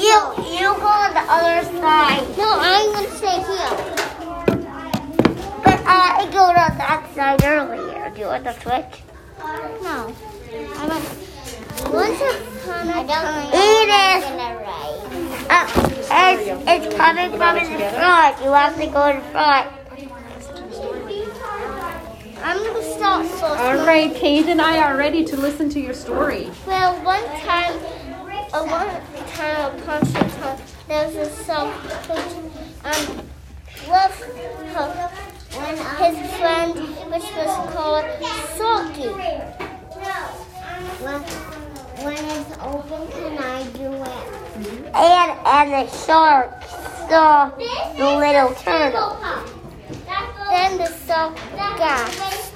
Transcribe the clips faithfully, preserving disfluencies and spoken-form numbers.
You, you go on the other side. No, I'm going to stay here. But I go on that side earlier. Do you want to switch? No. I want. Once upon a time, Edith! I'm gonna ride. Uh, it's, it's coming from in the front. You have to go in front. I'm gonna start so All slow. right, Paige and I are ready to listen to your story. Well, one time, uh, one time upon a time, there was a song which um loved her, his friend, which was called Salty. When, when it's open, can I do it? And, and the shark saw the little turtle. Then the song gasped.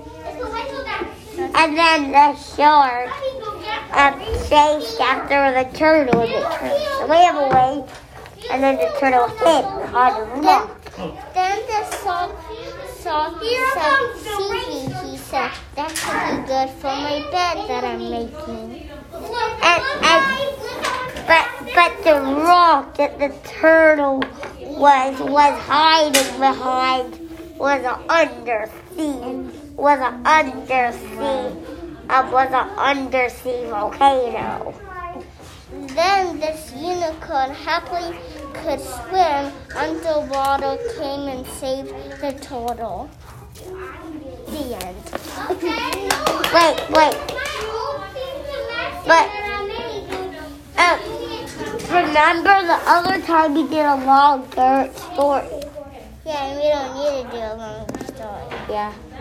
And then the shark um, chased after the turtle. And the turtle swam away. And then the turtle hid behind the rock. Then the song saw said, Susie, he said, that could be good for my bed that I'm making. And, and but but the rock that the turtle was was hiding behind was an undersea was an undersea uh, was an undersea volcano. Then this unicorn happily could swim until water came and saved the turtle. The end. Wait, wait. But uh, remember the other time we did a long dirt story? Yeah, and we don't need to do a long story. Yeah.